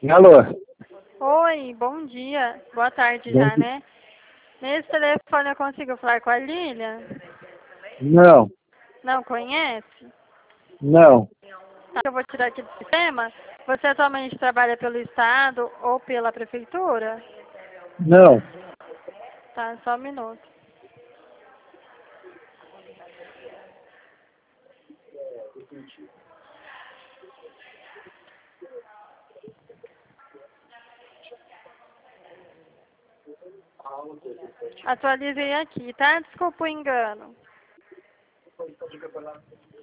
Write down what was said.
Alô? Oi, bom dia. Boa tarde Bom já, dia. né? Nesse telefone eu consigo falar com a Lilian? Não, Não conhece? não, Tá, eu vou tirar aqui do sistema. Você atualmente trabalha pelo Estado ou pela Prefeitura? não. Tá, só um minuto. Atualizei aqui, tá? Desculpa o engano.